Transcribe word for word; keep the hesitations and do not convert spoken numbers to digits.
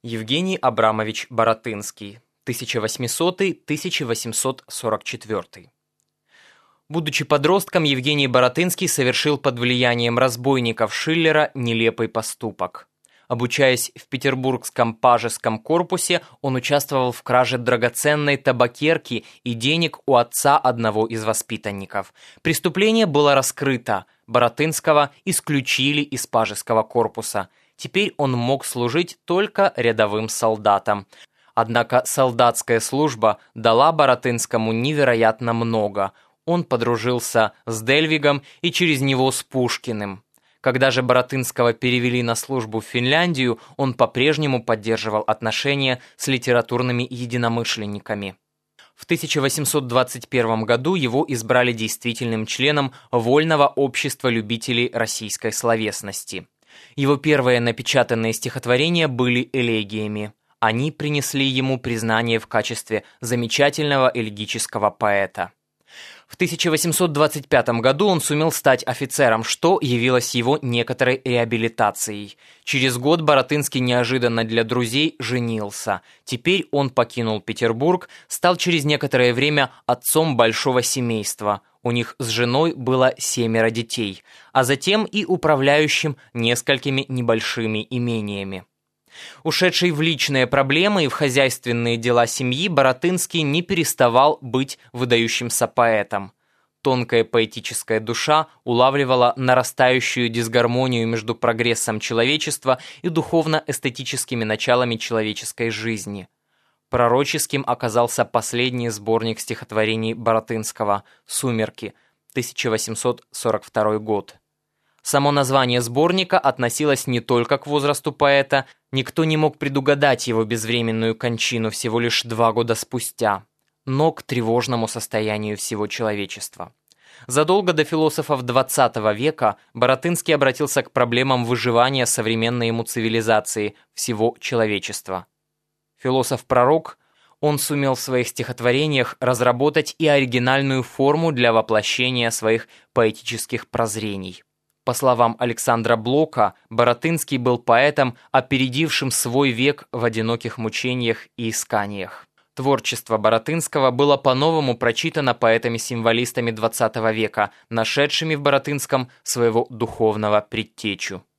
Евгений Абрамович Баратынский, тысяча восьмисотый — тысяча восемьсот сорок четвёртый. Будучи подростком, Евгений Баратынский совершил под влиянием разбойников Шиллера нелепый поступок. Обучаясь в Петербургском пажеском корпусе, он участвовал в краже драгоценной табакерки и денег у отца одного из воспитанников. Преступление было раскрыто. Баратынского исключили из пажеского корпуса. Теперь он мог служить только рядовым солдатом. Однако солдатская служба дала Баратынскому невероятно много. Он подружился с Дельвигом и через него с Пушкиным. Когда же Баратынского перевели на службу в Финляндию, он по-прежнему поддерживал отношения с литературными единомышленниками. В тысяча восемьсот двадцать первом году его избрали действительным членом Вольного общества любителей российской словесности. Его первые напечатанные стихотворения были элегиями. Они принесли ему признание в качестве замечательного элегического поэта. В тысяча восемьсот двадцать пятом году он сумел стать офицером, что явилось его некоторой реабилитацией. Через год Баратынский неожиданно для друзей женился. Теперь он покинул Петербург, стал через некоторое время отцом большого семейства. У них с женой было семеро детей, а затем и управляющим несколькими небольшими имениями. Ушедший в личные проблемы и в хозяйственные дела семьи, Баратынский не переставал быть выдающимся поэтом. Тонкая поэтическая душа улавливала нарастающую дисгармонию между прогрессом человечества и духовно-эстетическими началами человеческой жизни. Пророческим оказался последний сборник стихотворений Баратынского «Сумерки», тысяча восемьсот сорок второй год. Само название сборника относилось не только к возрасту поэта, никто не мог предугадать его безвременную кончину всего лишь два года спустя, но к тревожному состоянию всего человечества. Задолго до философов двадцатого века Баратынский обратился к проблемам выживания современной ему цивилизации, всего человечества. Философ-пророк, он сумел в своих стихотворениях разработать и оригинальную форму для воплощения своих поэтических прозрений. По словам Александра Блока, Баратынский был поэтом, опередившим свой век в одиноких мучениях и исканиях. Творчество Баратынского было по-новому прочитано поэтами-символистами двадцатого века, нашедшими в Баратынском своего духовного предтечу.